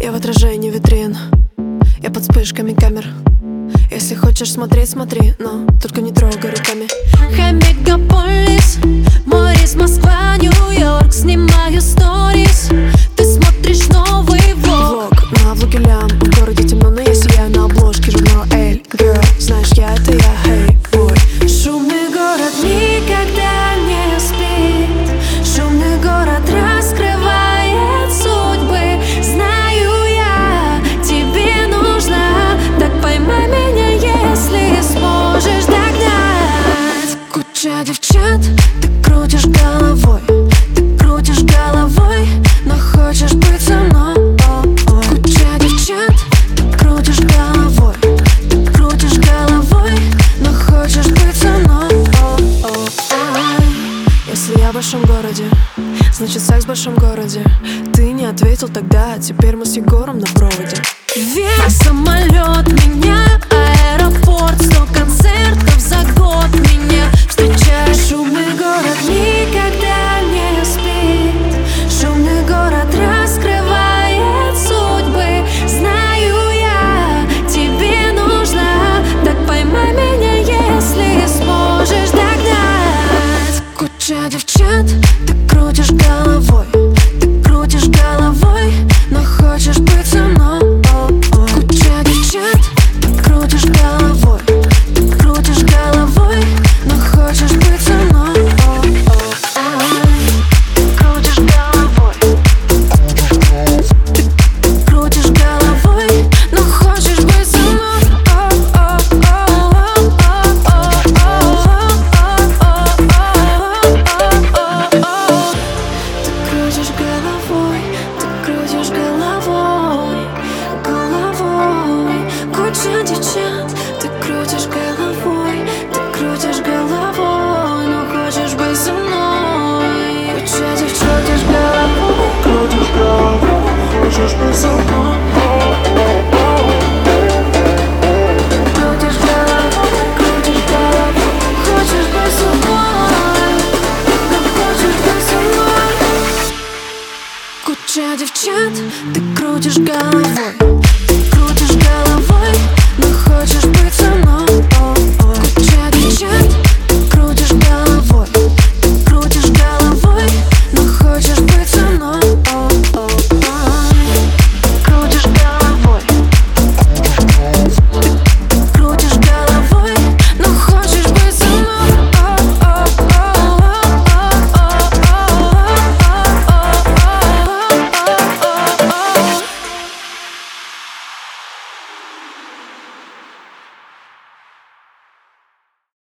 Я в отражении витрин, я под вспышками камер. Если хочешь смотреть, смотри, но только не трогай руками. Хай мегаполис, мой рейс Москва, Нью-Йорк. Снимаю сторис, ты смотришь новый влог. На влоге лям, в городе темно, но я сияю на обложке журнала Эль. Girl, знаешь, я это я, hey, boy. Шумный город никогда не спит. Шумный город раскрывает судьбы. Знаю я, тебе нужно. Так поймай меня, если сможешь догнать. Куча девчат, ты крутишь головой. Ты крутишь головой, но хочешь быть со мной. Куча девчат, ты крутишь головой. Ты крутишь головой, но хочешь быть со мной. Если я в большом городе, значит секс в большом городе. Ты не ответил тогда, теперь мы с Егором на проводе. Вверх самолет меня, аэропорт, 100 концертов за год меня встречает. Шумный город никогда не спит. Шумный город раскрывает судьбы. Знаю я, тебе нужно. Так поймай меня, если сможешь догнать. Куча девчат, ты крутишь головой. Ты крутишь головой, но хочешь быть со мной. Куча девчат, ты крутишь головой. Ты крутишь головой, но хочешь быть со мной. Ты крутишь головой. Ты крутишь головой, но хочешь быть со мной. Ты крутишь головой, ты крутишь головой, головой. Куча девчат, ты крутишь головой, ты крутишь головой, но хочешь быть со мной. Куча девчат, крутишь головой, хочешь быть со мной. Крутишь головой, хочешь быть со мной. Хочешь быть со мной. Куча девчат, ты крутишь головой. Ты крутишь головой,